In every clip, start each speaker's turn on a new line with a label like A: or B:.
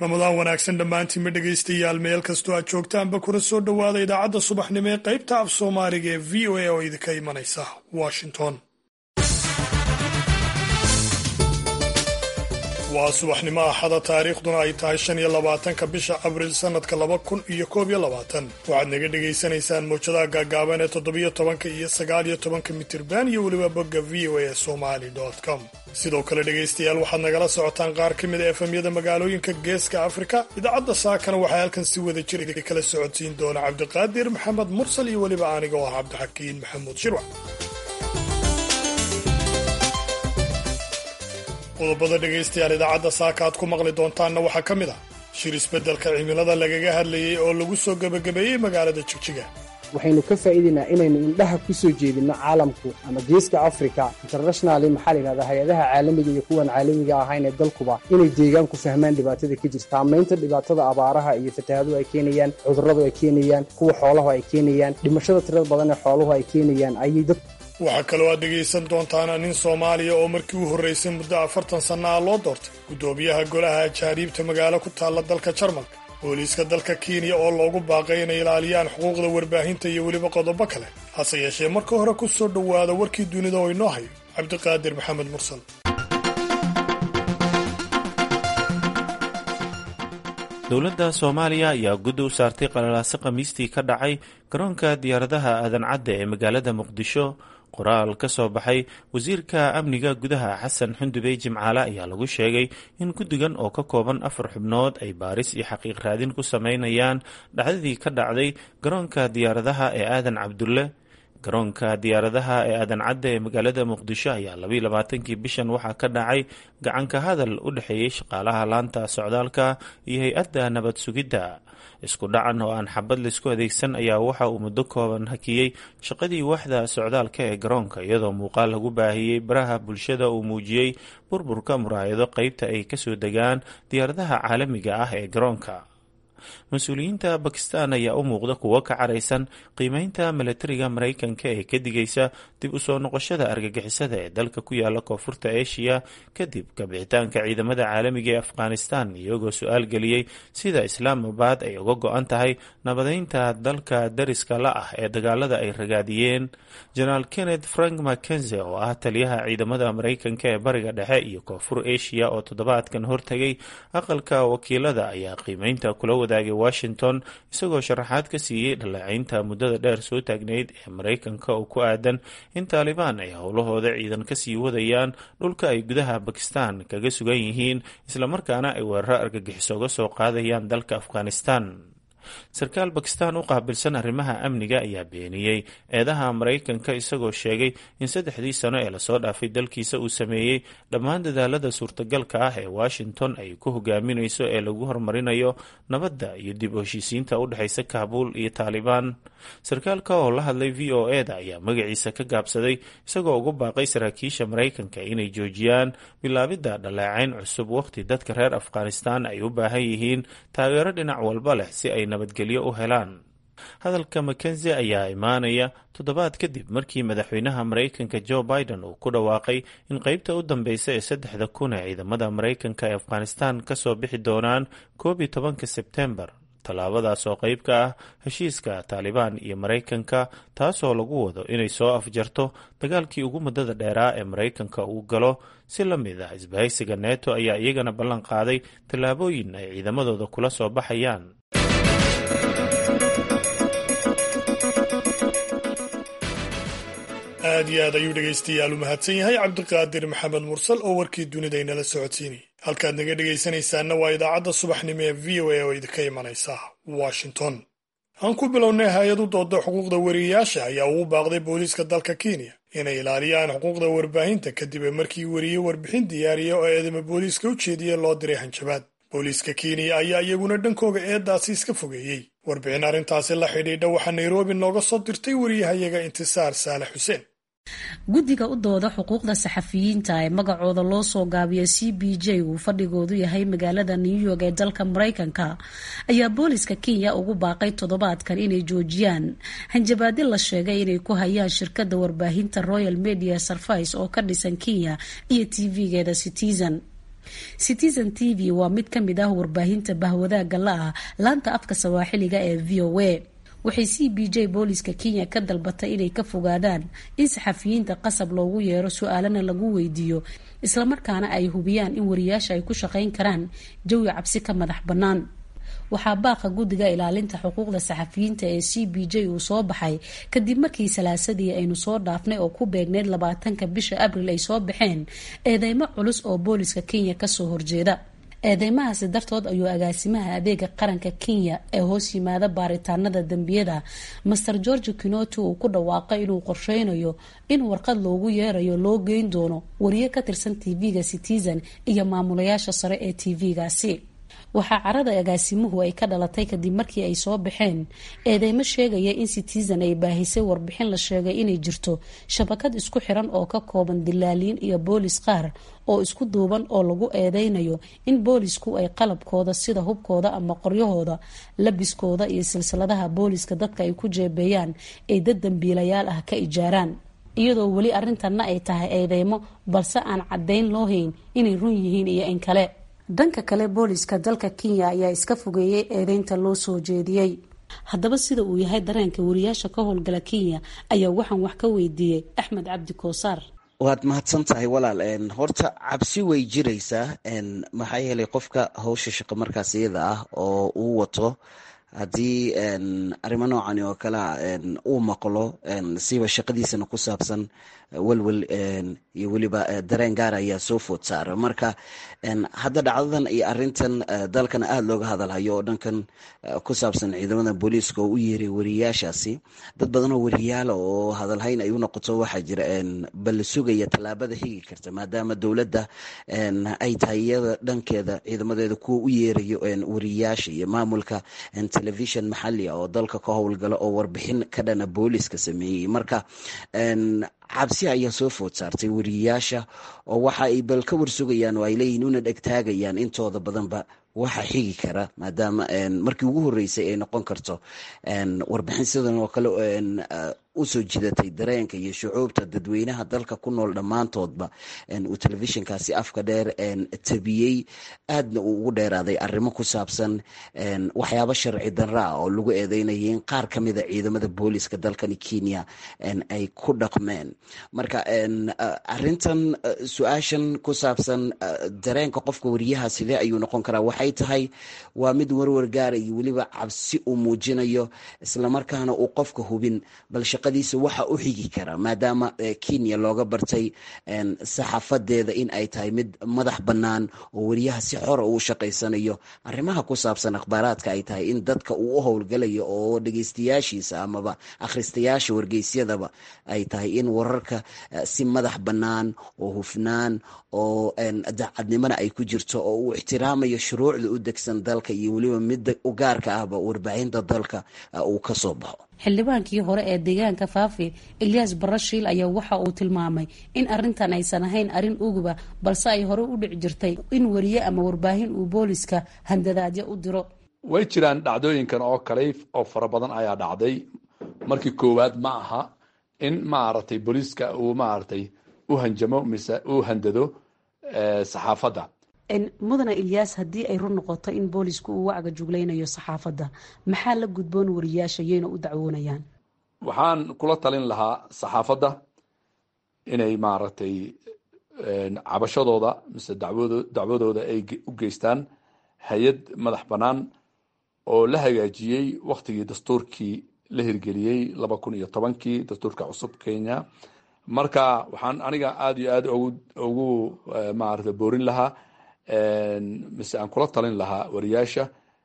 A: ramadaan wanaagsan dhammaantiin ma dhegaystayaal meel kastoo aad joogtaanba kuna soo dhowaada idaacadda subaxnimo ee qaybta af soomaaliga ee v o a oo idinka imanaysa washington. waa subaxnimo axada taariikhduna ay tahay 25 bisha abriil sanadka 2021. waxaad naga dhegaysanaysaan mowjadaha gaagaaban ee 17 iyo 19 mitirban iyo weliba bogga voa somali.com. sidoo kale dhegaystayaal waxaad nagala socotaan qaar ka mid a efemyada magaalooyinka geeska afrika. idaacadda saakana waxaa halkan si wada jir kala socodsiin doona cabdiqaadir maxamed mursal iyo weliba aniga oo ah cabdixakiin maxamuud shirwac. qodobada dhegaystayaal idaacadda saaka aad ku maqli doontaanna waxaa ka mid ah shir isbeddelka cimilada lagaga hadlayay oo lagu soo gebagabeeyey magaalada jigjiga.
B: waxaynu ka faa'iidaynaa inaynu indhaha ku soo jeedinno caalamku ama geeska afrika internationali maxaa la yidhahdaa hay-adaha caalamiga iyo kuwan caalamiga ahayn ee dalkuba inay deegaanku fahmaan dhibaatada ka jirta. saamaynta dhibaatada abaaraha iyo fatahaadu ay keenayaan, cudurradu ay keenayaan, kuwa xooluhu ay keenayaan, dhimashada tirada badan ee xooluhu ay keenayaan ayay dad.
A: waxaa kaloo aad dhegaysan doontaana nin soomaaliya oo markii u horraysay muddo 40 sanna ah loo doortay guddoomiyaha golaha ajaaniibta magaalo ku taalla dalka jarmalka. booliiska dalka kenya oo loogu baaqay inay ilaaliyaan xuquuqda warbaahinta iyo weliba qodobo kale. hase yeeshee marka hore ku soo dhowaada warkii dunida oo inoo hayo cabdiqaadir maxamed mursal.
C: dowladda soomaaliya ayaa guddi u saartay qalalaase khamiistii ka dhacay garoonka diyaaradaha aadan cadde ee magaalada muqdisho. qoraal ka soo baxay wasiirka amniga gudaha xasan xundubey jimcaale ayaa lagu sheegay in guddigan oo ka kooban 4 xubnood ay baaris iyo xaqiiq raadin ku sameynayaan dhacdadii ka dhacday garoonka diyaaradaha ee aadan cabdulle. garoonka diyaaradaha ee aadan cadde ee magaalada muqdisho ayaa 22kii bishan waxaa ka dhacay gacanka hadal u dhexeeyey shaqaalaha laanta socdaalka iyo hay-adda nabad sugidda. isku dhacan oo aan xabad laysku adeegsan ayaa waxa uu muddo kooban hakiyey shaqadii waaxda socdaalka ee garoonka, iyadoo muuqaal lagu baahiyey baraha bulshada uu muujiyey burburka muraayado qaybta ay kasoo degaan diyaaradaha caalamiga ah ee garoonka. mas-uuliyiinta bakistan ayaa u muuqda kuwo ka caraysan qiimeynta milatariga maraykanka ee ka digaysa dib u soo noqoshada argagixisada ee dalka ku yaala koonfurta eshiya kadib kabixitaanka ciidamada caalamiga ee afghanistan, iyagoo su-aal geliyey sida islaamabad ay uga go-an tahay nabadeynta dalka dariska la ah ee dagaalada ay ragaadiyeen. jenaraal kenneth frank mackenzie oo ah taliyaha ciidamada maraykanka ee bariga dhexe iyo koonfur eshiya oo toddobaadkan hortegay aqalka wakiilada ayaa qiimeynta kula wadaagay washington, isagoo sharaxaad ka siiyey dhaleecaynta muddada dheer soo taagnayd ee maraykanka oo ku aadan in taalibaan ay howlahooda ciidan ka sii wadayaan dhulka ay gudaha bakistan kaga sugan yihiin, islamarkaana ay weeraro argagixiso uga soo qaadayaan dalka afghanistan. sarkaal bakistan u qaabilsan arrimaha amniga ayaa beeniyey eedaha maraykanka, isagoo sheegay in 3 sano ee lasoo dhaafay dalkiisa uu sameeyey dhammaan dadaalada suurtagalka ah ee washington ay ku hogaaminayso ee lagu horumarinayo nabadda iyo dib u heshiisiinta u dhexaysa kaabuul iyo taalibaan. sarkaalka oo la hadlay v o a da ayaa magaciisa ka gaabsaday, isagoo ugu baaqay saraakiisha maraykanka inay joojiyaan bilaabidda dhaleecayn cusub waqti dadka reer afghanistan ay u baahan yihiin taageero dhinac walba leh si ay nabadgelyo u helaan. hadalka mackenzie ayaa imaanaya toddobaad kadib markii madaxweynaha maraykanka joe biden uu ku dhawaaqay in qaybta u dambeysa ee 3,000 ee ciidamada maraykanka ee afghanistan ka soo bixi doonaan 11 sebtembar. tallaabadaas oo qayb ka ah heshiiska taalibaan iyo maraykanka, taasoo lagu wado inay soo afjarto dagaalkii ugu muddada dheeraa ee maraykanka uu galo. si la mid ah isbahaysiga neto ayaa iyagana ballan qaaday tallaabooyin ay ciidamadooda kula soo baxayaan.
A: aad iyo aad ayuu dhegaystayaal u mahadsan yahay cabdiqaadir maxamed mursal oo warkii dunida inala socodsiinayay. halkaad naga dhegaysanaysaanna waa idaacadda subaxnimo ee v o a oo idinka imanaysa washington. aan ku bilownay hay-adu dooda xuquuqda wariyeyaasha ayaa ugu baaqday booliiska dalka kenya inay ilaaliyaan xuquuqda warbaahinta kadib markii wariye warbixin diyaariya oo eedama booliiska u jeediya loo diray hanjabaad. booliiska kenya ayaa iyaguna dhankooga eedaasi iska fogeeyey. warbixin arrintaasi la xidhiidha waxaa nairobi nooga soo dirtay wariyahayaga intisaar saalax xuseen.
D: guddiga u dooda xuquuqda saxafiyiinta ee magacooda loo soo gaabiya CPJ uu fadhigoodu yahay magaalada New York ee dalka Mareykanka ayaa booliska Kenya ugu baaqay toddobaadkan inay joojiyaan hanjabaadyo la sheegay inay ku hayaan shirkadda warbaahinta Royal Media Services oo ka dhisan Kenya iyo TV-geeda Citizen. Citizen TV waa mid ka mid ah warbaahinta bahwadaaga la ah laanta afka Sawaaxiliga ee VOA. waxay CBJ booliska Kenya ka dalbatay inay ka fogaadaan in saxafiyiinta qasab loogu yeero su'aalana lagu weydiiyo isla markaana ay hubiyaan in wariyaasha ay ku shaqayn karaan jawi cabsi ka madax bannaan. waxaa baaqa guddiga ilaalinta xuquuqda saxafiyiinta ee CBJ uu soo baxay kadib markii salaasadii aynu soo dhaafnay oo ku beegneyd 20 bisha Abriil ay soo baxeen eedeymo culus oo booliska Kenya ka soo horjeeda. eedeymahaasi dartood ayuu agaasimaha adeega qaranka Kenya ee hoos yimaada baaritaanada dambiyada Mr. George Kinoti uu ku dhawaaqay inuu qorsheynayo in warqad loogu yeerayo loo geyn doono wariye ka tirsan TV-ga Citizen iyo maamulayaasha sare ee TV-gaasi. waxaa carada agaasimuhu ay ka dhalatay kadib markii ay soo baxeen eedeymo sheegaya in Citizen ay baahisay warbixin la sheegay inay jirto shabakad isku xiran oo ka kooban dilaaliin iyo boolis qaar oo isku duuban oo lagu eedeynayo in boolisku ay qalabkooda sida hubkooda ama qoryahooda, labiskooda iyo silsiladaha booliska dadka ay ku jeebeeyaan ay dad dambiilayaal ah ka ijaaraan. iyadoo weli arrintanna ay tahay eedeymo balse aan caddayn loo hayn inay run yihiin iyo in kale. dhanka kale booliska dalka Kenya ayaa iska fogeeyay eedeynta loo soo jeediyay. haddaba sida uu yahay dareenka wariyaasha ka howlgala Kenya ayaa waxaan wax ka weydiiyey Axmed Cabdi Koosaar.
E: waad mahadsan tahay walaal. horta cabsi way jiraysaa maxaa yeelay qofka hawsha shaqo markaas iyada ah oo uu wato haddii arrimo noocan oo kale uu maqlo siba shaqadiisana ku saabsan walwal iyo weliba dareen gaar ayaa soo food saara. marka hadda dhacdadan iyo arintan dalkana aada looga hadalhayo oo dhankan ku saabsan ciidamada booliiska oo u yeeray wariyaashaasi. dad badan oo wariyaala oo hadalhayn ay u noqoto waxaa jira bal sugaya tallaabada higi karta maadaama dowladda ay tahay iyada dhankeeda ciidamadeeda kuwa u yeerayo wariyaasha iyo maamulka television maxalli oo dalka ka howlgala oo warbixin ka dhana booliiska sameeyey. marka cabsi ayaa soo food saartay wariyaasha oo waxa ay bal ka warsugayaan oo ay leeyihiin una dhegtaagayaan intooda badanba waxa xigi kara maadaama markii ugu horeysay ay noqon karto warbixin sidan oo kale u soo jidatay dareenka iyo shucuubta dadweynaha dalka ku nool dhammaantoodba uu telefishinkaasi afka dheer tabiyey aadna uu ugu dheeraaday arrimo ku saabsan waxyaabo sharci darra ah oo lagu eedeynayay in qaar ka mida ciidamada booliska dalkani Kenya ay ku dhaqmeen. marka arintan su-aashan ku saabsan dareenka qofka wariyaha sidee ayuu noqon karaa waxay tahay waa mid warwar gaara iyo weliba cabsi uu muujinayo islamarkaana uu qofka hubin bal shaqadiisa waxa u xigi kara maadaama Kenya looga bartay saxaafadeeda in ay tahay mid madax bannaan oo wariyaha si xor ah u shaqaysanayo arrimaha ku saabsan akhbaaraadka ay tahay in dadka uu u howlgalayo oo dhageystayaashiisa amaba akhristayaasha wargeysyadaba ay tahay in wararka si madax bannaan oo hufnaan oo daacadnimana ay ku jirto oo uu ixtiraamayo shuruucda u degsan dalka iyo weliba midda u gaarka ahba warbaahinta dalka uu ka soo baxo.
D: xildhibaankii hore ee deegaanka Faafi Ilyas Barashiil ayaa waxa uu tilmaamay in arrintan aysan ahayn arrin uguba balse ay hore u dhici jirtay in wariye ama warbaahin uu booliska handadaadyo u diro.
F: way jiraan dhacdooyinkan oo kale oo fara badan ayaa dhacday. markii koowaad ma aha in maaragtay booliska uu maaragtay u hanjamo mise uu handado saxaafadda.
D: mudane Ilyas haddii ay run noqoto in boolisku uu wacga jugleynayo saxaafadda maxaa la gudboon wariyaasha iyana u dacwoonayaan?
F: waxaan kula talin lahaa saxaafadda inay maaragtay cabashadooda mise dacwadooda ay u geystaan hay-ad madax bannaan oo la hagaajiyey waktigii dastuurkii la hirgeliyey 2010 dastuurka cusub Kenya. marka waxaan aniga aada iyo aada ugu maaragtay boorin lahaa mise aan kula talin lahaa wariyaasha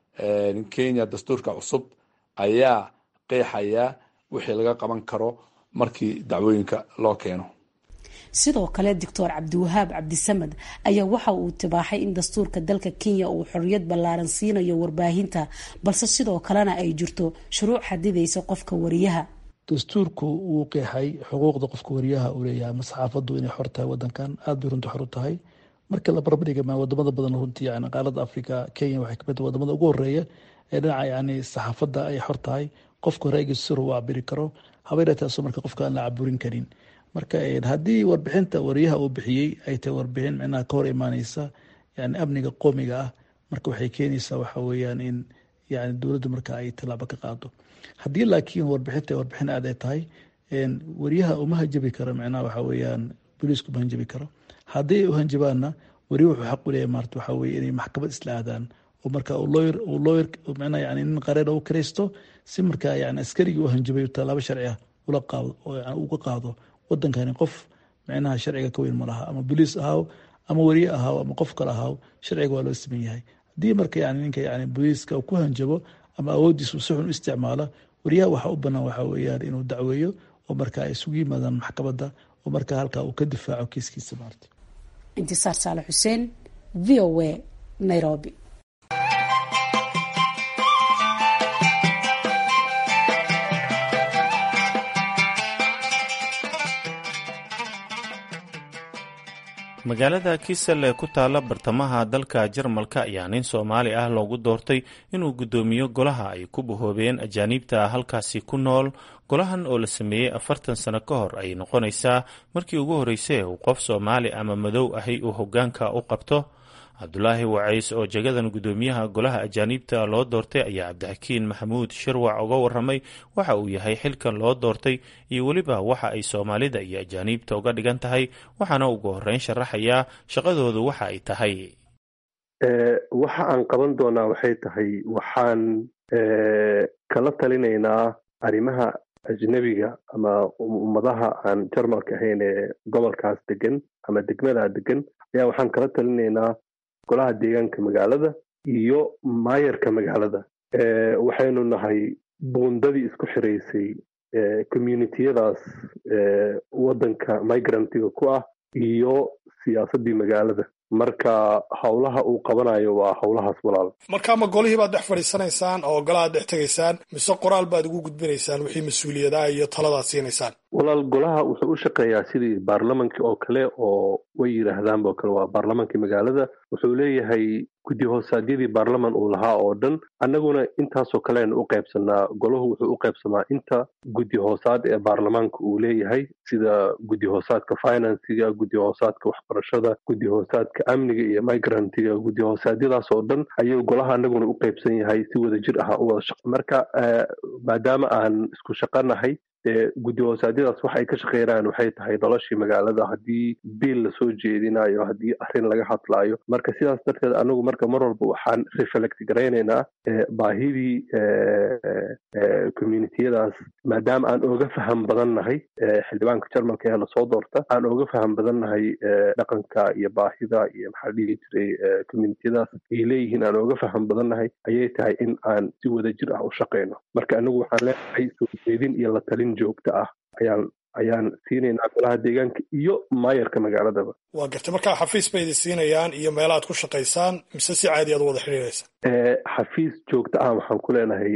F: Kenya dastuurka cusub ayaa qeexaya wixii laga qaban karo markii dacwooyinka loo keeno.
D: sidoo kale Dr. Cabdiwahaab Cabdisamad ayaa waxa uu tibaaxay in dastuurka dalka Kenya uu xorriyad ballaaran siinayo warbaahinta balse sidoo kalena ay jirto shuruuc xadidaysa qofka wariyaha.
G: dastuurku wuu qeexay xuquuqda qofka wariyaha uu leeyahay ama saxaafaddu inay xor tahay wadankan aad bay runtii xor u tahay. marka la barbardhiga wadamada badan runtii yani qaaradda Afrika Kenya waxay kamid tahay wadamada ugu horeeya ee dhinaca yani saxaafadda ay xor tahay qofka ra'yigiisa sir uu cabiri karo habeertaasoo marka qofka aan la caburin karin. marka haddii warbixinta wariyaha uu bixiyey ay tahay warbixin macnaha ka hor imaaneysa yani amniga qoomiga ah, marka waxay keenaysaa waxa weeyaan in yani dowladda marka ay tallaabo ka qaado. haddii laakiin warbixin aad ay tahay wariyaha uma hanjabi karo, micnaha waxa weeyaan booliisku ma hanjabi karo. haddii ay u hanjabaanna wariya wuxuu xaq u leeyahay maarta waxa weye inay maxkamad isla aadaan oo marka lawyer micnaha yani nin qareer u kiraysto si markaa yani askarigii u hanjabay tallaabo sharci ah ula qaado oo yani uga qaado. wadankani qof micnaha sharciga ka weyn ma laha, ama boliis ahaaw ama wariye ahaaw ama qof kale ahaaw, sharciga waa loo siman yahay. haddii marka yani ninka yani booliiska ku hanjabo ama awoodiisu si xun u isticmaalo, wariyaha waxaa u banaan waxa weeyaan inuu dacweeyo oo marka ay isugu yimaadaan maxkamadda oo marka halkaa uu ka difaaco kiiskiisa maarta.
D: intisaar saale xuseen, v o a, Nairobi.
C: magaalada kisel ee ku taala bartamaha dalka Jarmalka ayaa nin Soomaali ah loogu doortay inuu gudoomiyo golaha ay ku bahoobeen ajaanibta halkaasi ku nool. golahan oo la sameeyey 40 sano ka hor ay noqonaysaa markii ugu horeysay uu qof Soomaali ama madow ahi uu hoggaanka u qabto. Cabdulaahi Wacays oo jagadan gudoomiyaha golaha ajaanibta loo doortay ayaa Cabdixakiin Maxamuud Shirwac uga warramay waxa uu yahay xilkan loo doortay iyo weliba waxa ay Soomaalida iyo ajaanibta uga dhigan tahay, waxaana ugu horreyn sharaxayaa shaqadoodu waxa ay tahay.
H: waxa aan qaban doonaa waxay tahay waxaan kala talinaynaa arrimaha ajnabiga ama ummadaha aan Jarmalka ahayn ee gobolkaas degan ama degmada degan, ayaa waxaan kala talinaynaa golaha deegaanka magaalada iyo maayarka magaalada. waxaynu nahay buundadii isku xiraysay communitiyadaas wadanka migrantiga ku ah iyo siyaasadii magaalada. marka howlaha uu qabanayo waa howlahaas walaal.
A: marka ma golihii baad dhex fadhiisanaysaan oo golaha dhex tegaysaan mise qoraal baad ugu gudbinaysaan wixii mas-uuliyadaha iyo taladaad siinaysaan?
H: walaal, golaha wuxuu u shaqeeyaa sidii baarlamankii oo kale, oo way yidhaahdaanba oo kale waa baarlamankii magaalada. wuxuu leeyahay guddi hoosaadyadii baarlaman uu lahaa oo dhan. annaguna intaasoo kaleenu u qaybsanaa. golahu wuxuu u qaybsamaa inta guddi hoosaad ee baarlamaanka uu leeyahay, sida guddi hoosaadka finansiga, guddi hoosaadka waxbarashada, guddi hoosaadka amniga iyo migrantiga. guddi hoosaadyadaas oo dhan ayuu golaha annaguna u qaybsan yahay, si wada jir ah u wada shaqo. marka maadaama aan isku shaqanahay, guddi hoosaadyadaas waxa ay ka shaqeynayaan waxay tahay noloshii magaalada, haddii biil lasoo jeedinayo, haddii arrin laga hadlaayo. marka sidaas darteed anagu marka mar walba waxaan reflect garaynaynaa baahidii communitiyadaas, maadaama aan oga faham badan nahay xildhibaanka Jarmalka ee lasoo doorta, aan oga faham badan nahay dhaqanka iyo baahida iyo maxaa dhihi jiray communitiyadaas ay leeyihiin, aan oga faham badan nahay, ayay tahay in aan si wada jir ah u shaqeyno. marka anagu waxaan leenahay soo jeedin iyo la talin joogto ah ayaan siinaynaa golaha deegaanka iyo maayarka magaaladaba.
A: waa gartay. markaa xafiis bay idin siinayaan iyo meelaad ku shaqaysaan mise si caadi aad u wada xidhiidhaysaan?
H: xafiis joogto ah waxaan ku leenahay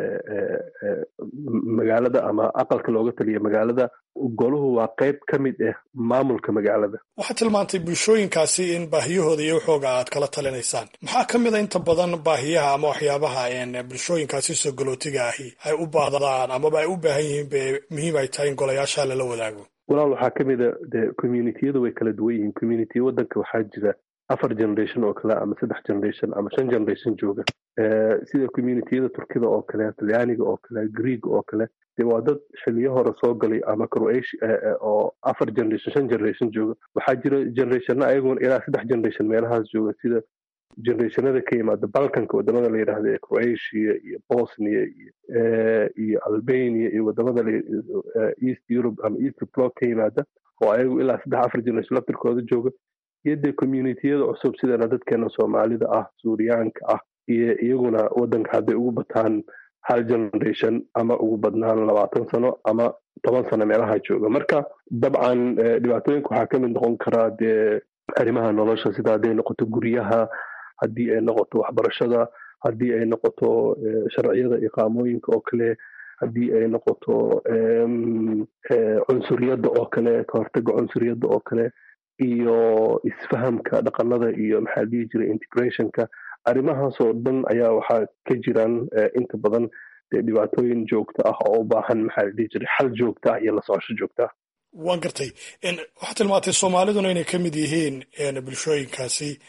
H: magaalada ama aqalka looga taliya magaalada. golahu waa qayb ka mid ah maamulka magaalada.
A: waxaad tilmaantay bulshooyinkaasi in baahiyahooda iyo waxooga aad kala talinaysaan. maxaa ka mid a inta badan baahiyaha ama waxyaabaha bulshooyinkaasi soo galootiga ahi ay u baahdaan amaba ay u baahan yihiin be muhiim ay tahay in golayaasha lala wadaago?
H: walaal, waxaa ka mid a de communitiyada way kala duwan yihiin. communitiya wadanka waxaa jira 4 generation oo kale ama 3 generation ama 5 generation jooga. sida communitiyada Turkida oo kale, Talyaaniga oo kale, Greek oo kale, waa dad xiliyo hore soo galay, ama Croatia oo 4 generation 5 generation jooga. waxaa jira generationna ayaguna ilaa 3 generation meelahaas jooga, sida generationada ka yimaada Balkanka, wadamada la yidhaahdo ee Croatia iyo Bosnia iyo Albania iyo wadamada East Europe ama East Bloc ka yimaada, oo ayagu ilaa 3-4 generation laftirkooda jooga. iyo dee communitiyada cusub sidana dadkeena Soomaalida ah, Suuriyaanka ah, iyo iyaguna wadanka hadday ugu bataan 1 generation ama ugu badnaan 20 sano ama 10 sano meelaha jooga. marka dabcan dhibaatooyinka waxaa ka mid noqon karaa dee arrimaha nolosha, sida hadday noqoto guryaha, haddii ay noqoto waxbarashada, haddii ay noqoto sharciyada iqaamooyinka oo kale, haddii ay noqoto cunsuriyadda oo kale, ka hortaga cunsuriyadda oo kale, iyo isfahamka dhaqanada iyo maxaa dhihi jiray integrationka. arrimahaasoo dhan ayaa waxaa ka jiraan inta badan dee dhibaatooyin joogto ah oo u baahan maxaa dhihi jiray xal joogto ah iyo la socosho joogto ah.
A: waan gartay. waxaad tilmaantay Soomaaliduna inay ka mid yihiin bulshooyinkaasi.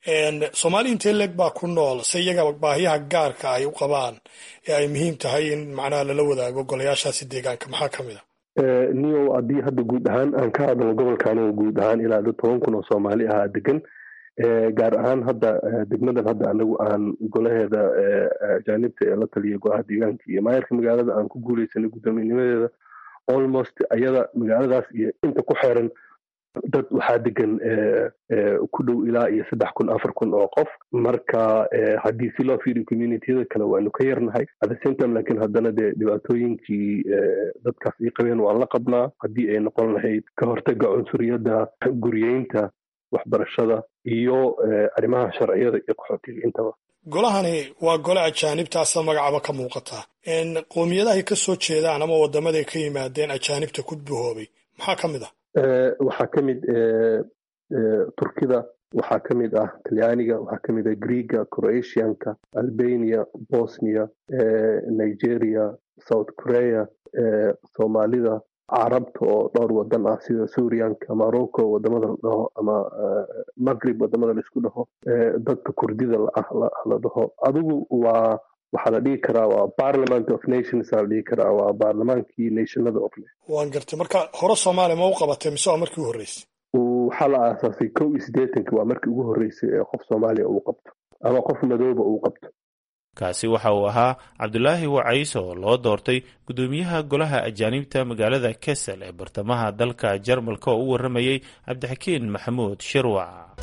A: soomaali intee leeg baa ku nool se iyaga baahiyaha gaarka ay u qabaan ee ay muhiim tahay in macnaha lala wadaago golayaashaasi deegaanka maxaa ka mid a
H: niyow haddii hadda guud ahaan aan ka hadlo gobolkan oo guud ahaan ilaa 10,000 oo soomaali ahaa degan gaar ahaan hadda degmadan hadda anagu aan golaheeda ajaanibta ee la taliya golaha deegaanka iyo maayarka magaalada aan ku guuleysanay gudoomiyanimadeeda almost ayada magaaladaas iyo inta ku xeeran dad waxaa degan ku dhow ilaa iyo 3,000 4,000 oo qof marka haddii si loo fiiriyo communitiyada kale waanu ka yarnahay at the same time laakiin haddana dee dhibaatooyinkii dadkaas ay qabeen waan la qabnaa haddii ay noqon lahayd ka hortaga cunsuriyadda guriyeynta waxbarashada iyo arrimaha sharciyada iyo qaxootiga intaba
A: golahani waa gole ajaanibtaasa magacaba ka muuqata qoomiyadahay ka soo jeedaan ama wadamaday ka yimaadeen ajaanibta ku buhoobay maxaa ka mid ah
H: waxaa ka mid turkida waxaa ka mid ah talyaaniga waxaa ka mid ah greega croatianka albania bosnia nigeria south korea soomaalida carabta oo dhowr wadan ah sida suuriyanka morocco wadamada la dhaho ama maghrib wadamada laisku dhaho dadka kurdida la dhaho adigu waxaa la dhihi karaa waa parliament of nations la dhihi karaa waa baarlamaankii nationada of
A: waan gartay marka hore soomaaliya ma u qabatay mise waa markii u horreysay
H: waxaa la aasaasay 81 waa markii ugu horreysay ee qof soomaaliya uu qabto ama qof madooba uu qabto
C: kaasi waxa uu ahaa cabdulaahi wacays oo loo doortay gudoomiyaha golaha ajaanibta magaalada Kassel ee bartamaha dalka Jarmalka oo u waramayay Cabdixakiin Maxamuud Shirwac.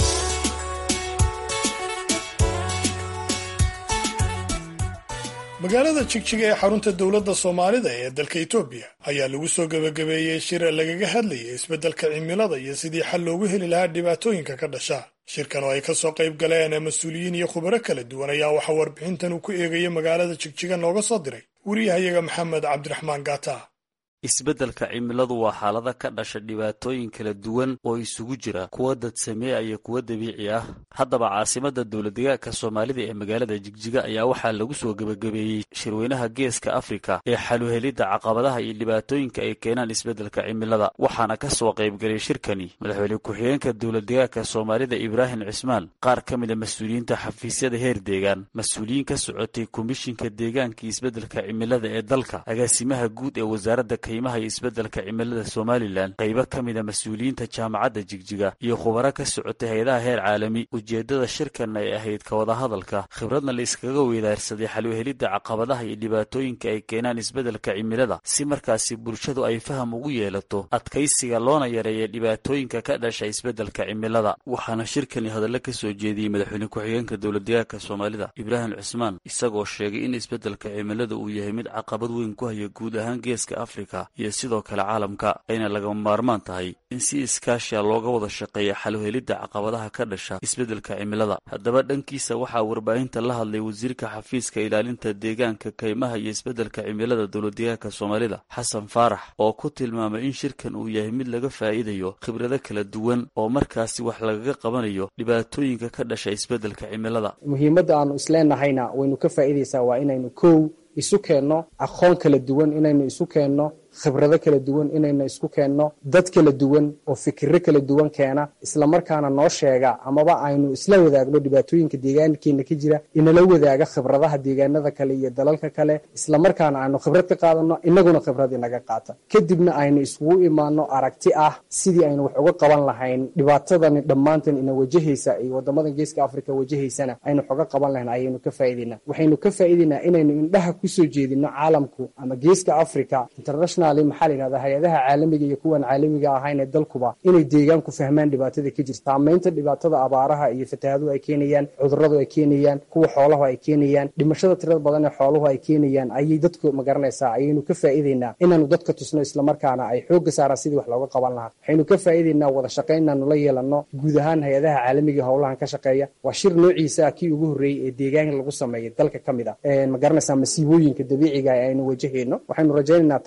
A: magaalada jigjiga ee xarunta dowladda Soomaalida ee dalka Itoobiya ayaa lagu soo gabagabeeyay shir lagaga hadlayay isbeddelka cimilada iyo sidii xal loogu heli lahaa dhibaatooyinka ka dhasha. shirkan oo ay ka soo qayb galeen mas'uuliyiin iyo khubaro kala duwan ayaa waxa warbixintan uu ku eegayay magaalada jigjiga nooga soo diray wariyahayaga Maxamed Cabdiraxmaan Gaata.
I: isbeddelka cimiladu waa xaalada ka dhasha dhibaatooyin kala duwan oo isugu jira kuwa dad sameeya iyo kuwa dabiici ah. haddaba caasimadda dowladdeegaanka Soomaalida ee magaalada Jigjiga ayaa waxaa lagu soo gabagabeeyey shirweynaha Geeska Afrika ee xal u helidda caqabadaha iyo dhibaatooyinka ay keenaan isbeddelka cimilada. waxaana ka soo qayb galay shirkani madaxweyne ku-xigeenka dowladdeegaanka Soomaalida Ibraahim Cismaan, qaar ka mid ah mas'uuliyiinta xafiisyada heer deegaan, mas'uuliyiin ka socotay komishinka deegaanka iyo isbeddelka cimilada ee dalka, agaasimaha guud ee wasaaradda qiimaha iyo isbeddelka cimilada Somaliland, qaybo ka mid ah mas'uuliyiinta jaamacadda Jigjiga iyo khubaro ka socotay hay'adaha heer caalami. ujeedada shirkan ay ahayd ka wada hadalka, khibradna la iskaga weydaarsaday xal u helidda caqabadaha iyo dhibaatooyinka ay keenaan isbeddelka cimilada, si markaasi bulshadu ay faham ugu yeelato adkaysiga loona yareeyo dhibaatooyinka ka dhasha isbeddelka cimilada. waxaana shirkani hadallo ka soo jeediyey madaxweyne ku-xigeenka dowladdeegaanka Soomaalida Ibraahim Cismaan, isagoo sheegay in isbeddelka cimilada uu yahay mid caqabad weyn ku haya guud ahaan Geeska Afrika iyo sidoo kale caalamka, ayna lagama maarmaan tahay in si iskaashiya looga wada shaqeeyo xal u helidda caqabadaha ka dhasha isbeddelka cimilada. haddaba dhankiisa waxaa warbaahinta la hadlay wasiirka xafiiska ilaalinta deegaanka, kaymaha iyo isbeddelka cimilada dowladdeegaanka Soomaalida Xasan Faarax, oo ku tilmaamay in shirkan uu yahay mid laga faa'iidayo khibrado kala duwan oo markaasi wax lagaga qabanayo dhibaatooyinka ka dhasha isbeddelka cimilada.
B: muhiimadda aanu isleenahayna waynu ka faa'iidaysaa waa inaynu isu keenno aqoon kala duwan, inaynu isu keenno khibrado kala duwan, inaynu isku keenno dad kala duwan oo fikirro kala duwan keena, isla markaana noo sheega amaba aynu isla wadaagno dhibaatooyinka deegaankeena ka jira, inala wadaaga khibradaha deegaanada kale iyo dalalka kale, isla markaana aynu khibrad ka qaadano, inaguna khibrad inaga qaata, kadibna aynu isugu imaano aragti ah sidii aynu wax uga qaban lahayn dhibaatadani dhammaantan ina wajahaysa iyo wadamadan Geeska Afrika wajahaysana aynu wax uga qaban lahayn. ayaynu ka faa'iideynaa waxaynu ka faa'iideynaa inaynu indhaha ku soo jeedino caalamku ama Geeska Afrika international maxaa la yidhahdaa hay-adaha caalamiga iyo kuwan caalamiga ahayn ee dalkuba inay deegaanku fahmaan dhibaatada ka jirta, saamaynta dhibaatada abaaraha iyo fatahaadu ay keenayaan, cudurradu ay keenayaan, kuwa xoolaha ay keenayaan, dhimashada tirada badan ee xooluhu ay keenayaan, ayay dadku magaranaysaa. ayaynu ka faa'iideynaa inaanu dadka tusno, isla markaana ay xoogga saaraan sidii wax looga qaban lahaa. waxaynu ka faa'iideynaa wada shaqayn inaanu la yeelanno guud ahaan hay-adaha caalamiga howlahan ka shaqeeya. waa shir noociisa ah kii ugu horreeyey ee deegaanka lagu sameeyay dalka ka mid ah magaranaysaa masiibooyinka dabiiciga aynu wajahayno. waxaynu rajaynaynaa taa inaan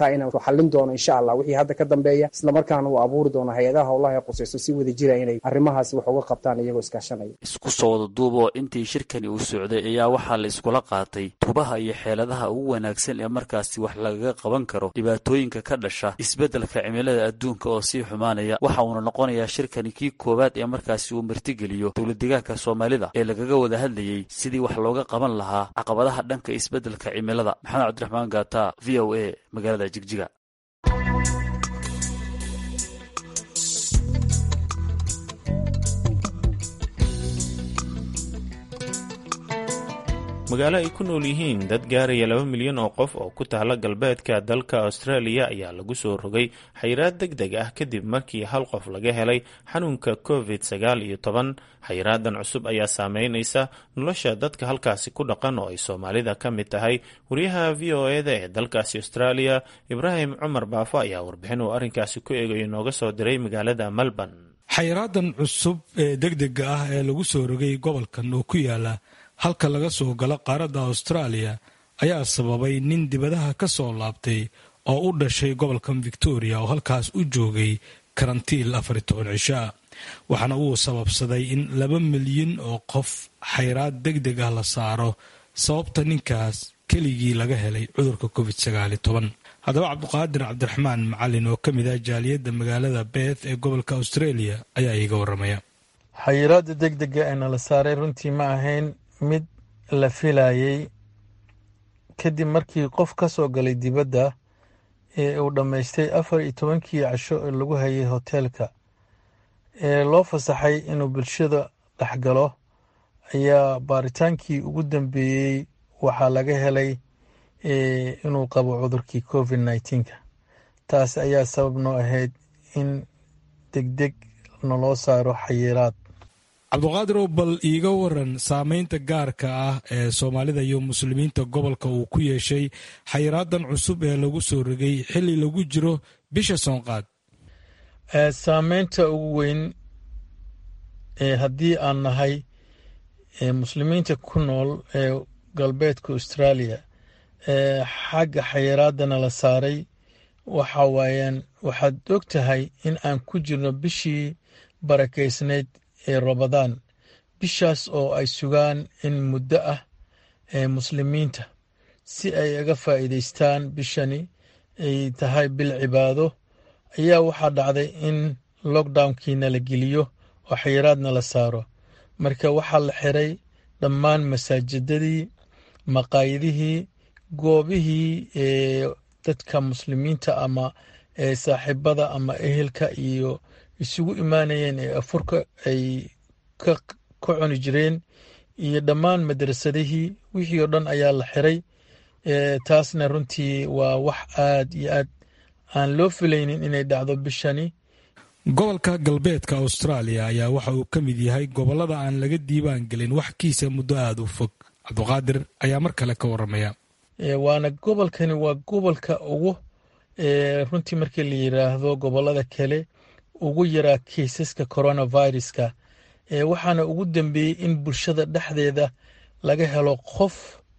B: xallin doono insha allah wixii hadda ka dambeeya islamarkaana uu abuuri doono hay-adaha howlaha ee qusayso si wada jira inay arrimahaasi wax uga qabtaan iyagoo iskaashanaya.
I: isku soo wada duuboo intii shirkani uu socday ayaa waxaa la iskula qaatay tubaha iyo xeeladaha ugu wanaagsan ee markaasi wax lagaga qaban karo dhibaatooyinka ka dhasha isbeddelka cimilada adduunka oo sii xumaanaya. waxa uuna noqonayaa shirkani kii koowaad ee markaasi uu martigeliyo dowladdeegaanka soomaalida ee lagaga wada hadlayey sidii wax looga qaban lahaa caqabadaha dhanka isbeddelka cimilada. maxamed cabdiraxmaan gaata, v o a, magaalada Jigjiga.
C: magaalo ay ku nool yihiin dad gaaraya 2 milyan oo qof oo ku taala galbeedka dalka Australia ayaa lagu soo rogay xayiraad degdeg ah kadib markii hal qof laga helay xanuunka COVID-19. xayiraadan cusub ayaa saameynaysa nolosha dadka halkaasi ku dhaqan oo ay Soomaalida ka mid tahay. wariyaha VOA-da ee dalkaasi Australia Ibraahim Cumar Baafo ayaa warbixin uu arrinkaasi ku eegayo nooga soo diray magaalada Melbourne.
J: xayiraadan cusub ee degdega ah ee lagu soo rogay gobolkan oo ku yaala halka laga soo galo qaaradda Australia ayaa sababay nin dibadaha ka soo laabtay oo u dhashay gobolkan Victoria oo halkaas u joogay karantiil 14 cisho. waxaana uu sababsaday in 2 milyan oo qof xayiraad degdeg ah la saaro sababta ninkaas keligii laga helay cudurka COVID-19. haddaba cabdiqaadir cabdiraxmaan macalin oo ka mid ah jaaliyadda magaalada Perth ee gobolka Australia ayaa iiga waramaya.
K: xayiraadda degdega ee la saaray runtii ma ahayn mid la filayay kadib markii qof ka soo galay dibadda ee uu dhammaystay 14 casho ee lagu hayay hoteelka ee loo fasaxay inuu bulshada dhex galo ayaa baaritaankii ugu dambeeyey waxaa laga helay inuu qabo cudurkii COVID-19. taas ayaa sabab noo ahayd in degdeg naloo saaro xayiraad.
J: cabdiqaadir oo bal iiga waran saameynta gaarka ah ee Soomaalida iyo muslimiinta gobolka uu ku yeeshay xayiraadan cusub ee lagu soo rogay xilli lagu jiro bisha Soonqaad.
K: saameynta ugu weyn haddii aan nahay muslimiinta ku nool ee galbeedka Australia xagga xayiraadana la saaray waxa waayaan waxaad og tahay in aan ku jirno bishii barakeysneyd ee Ramadaan, bishaas oo ay sugaan in muddo ah ee muslimiinta si ay uga faa'iidaystaan bishani ay tahay bil cibaado. ayaa waxaa dhacday in lockdownkiina la geliyo oo xayiraadna la saaro. marka waxaa la xiray dhammaan masaajidadii, maqaayadihii, goobihii dadka muslimiinta ama saaxiibada ama ehelka iyo isugu imaanayeen ee afurka ay ka cuni jireen, iyo dhammaan madrasadihii, wixii oo dhan ayaa la xiray. taasna runtii waa wax aad iyo aad aan loo filaynin inay dhacdo bishani.
J: gobolka galbeedka Australia ayaa waxa uu ka mid yahay gobolada aan laga diiwaan gelin wax kiisa muddo aad u fog. cabdiqaadir ayaa mar kale ka waramaya.
K: waana gobolkani waa gobolka ugu runtii markii la yiraahdo gobolada kale ugu yaraa kiisaska coronaviruska. waxaana ugu dambeeyey in bulshada dhexdeeda laga helo qof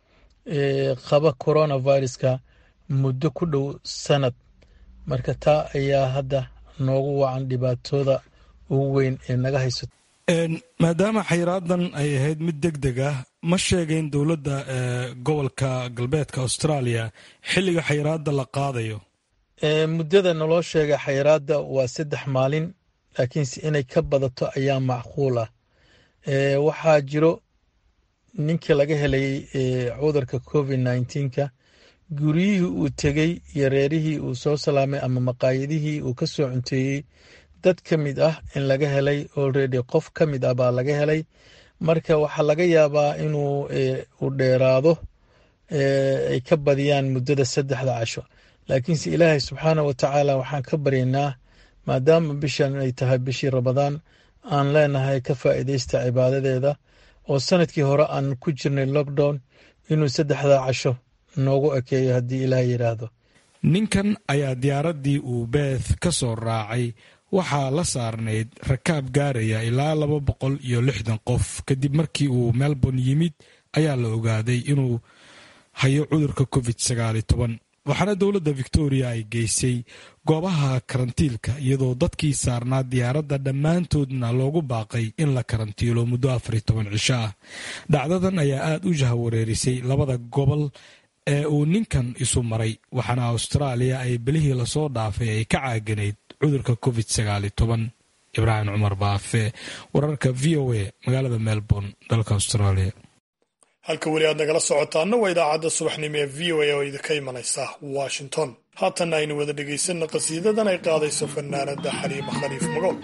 K: qaba coronaviruska muddo ku dhow sanad. marka taa ayaa hadda noogu wacan dhibaatooda ugu weyn ee naga haysato.
J: maadaama xayiraadan ay ahayd mid degdeg ah, ma sheegayn dowladda gobolka galbeedka Australia xilliga xayiraadda la qaadayo?
K: muddada naloo sheegay xayiraadda waa 3 maalin, laakiinse inay ka badato ayaa macquul ah. waxaa jiro ninkii laga helay cudurka COVID-19 guryihii uu tegey iyo reerihii uu soo salaamay ama maqaayadihii uu ka soo cunteeyey dad ka mid ah in laga helay already. qof ka mid ah baa laga helay. marka waxaa laga yaabaa inuu u dheeraado ay ka badiyaan muddada 3 casho. laakiinse ilaahay subxaana wa tacaala waxaan ka baryaynaa maadaama bishan ay tahay bishii Ramadaan aan leenahay ka faa'iidaysta cibaadadeeda oo sanadkii hore aan ku jirnay lockdown inuu 3 casho noogu ekeeyo haddii ilaah yidhaahdo.
J: ninkan ayaa diyaaraddii uu Perth ka soo raacay waxaa la saarnayd rakaab gaaraya ilaa 260 qof. kadib markii uu Melbourne yimid ayaa la ogaaday inuu hayo cudurka COVID-19. waxaana dowladda victoria ay geysay goobaha karantiilka iyadoo dadkii saarnaa diyaaradda dhammaantoodna loogu baaqay in la karantiilo muddo 14 cisho ah. dhacdadan ayaa aad u jahawareerisay labada gobol ee uu ninkan isu maray, waxaana Australia ay bilihii lasoo dhaafay ay ka caaganayd cudurka COVID-19. Ibraahim Cumar Baafe, wararka VOA, magaalada Melbourne, dalka Australia.
A: halka weli aad nagala socotaana waa idaacadda subaxnimo ee VOA oo idinka imanaysa Washington. haatanna aynu wada dhegaysanno qasiidadan ay qaadayso fanaanada Xaliima Khaliif Magool.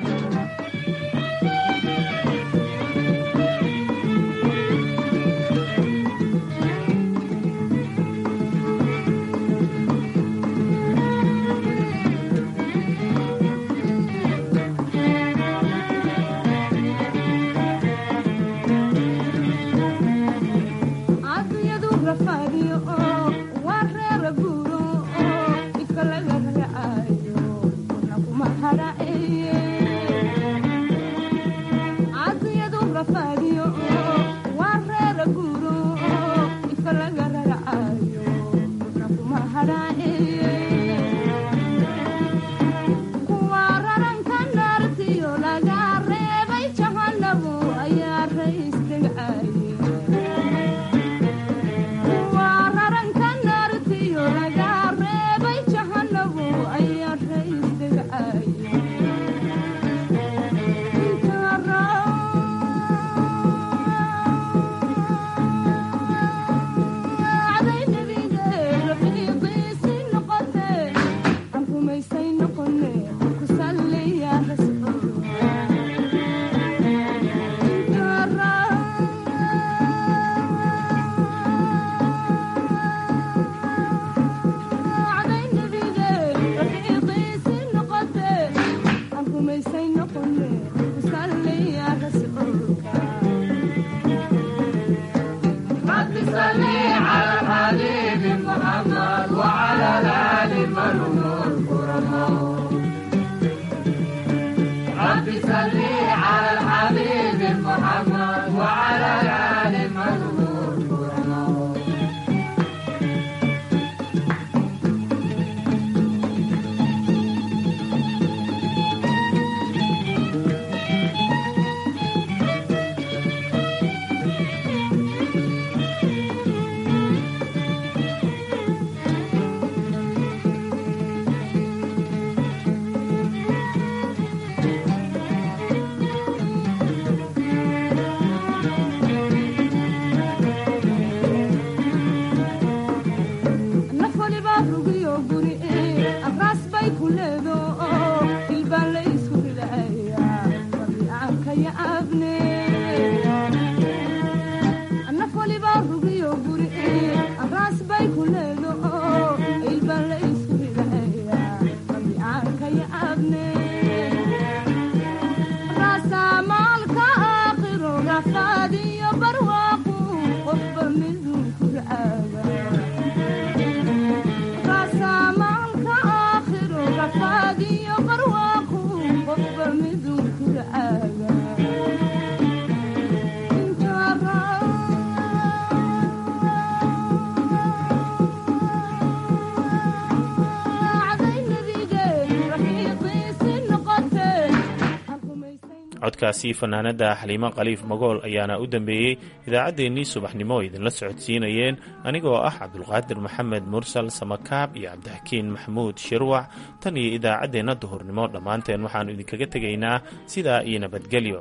C: codkaasi fanaanada Xaliima Khaliif Magool ayaana u dambeeyay idaacadeennii subaxnimo oo idinla socodsiinayeen anigoo ah Cabdulqaadir Maxamed Mursal Samakaab iyo Cabdixakiin Maxamuud Shirwac. tan iyo idaacadeena duhurnimo dhammaanteen waxaanu idinkaga tegaynaa sidaa iyo nabadgelyo.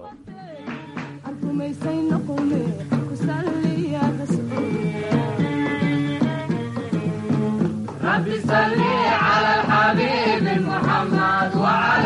L: رب صل على الحبيب محمد وعلى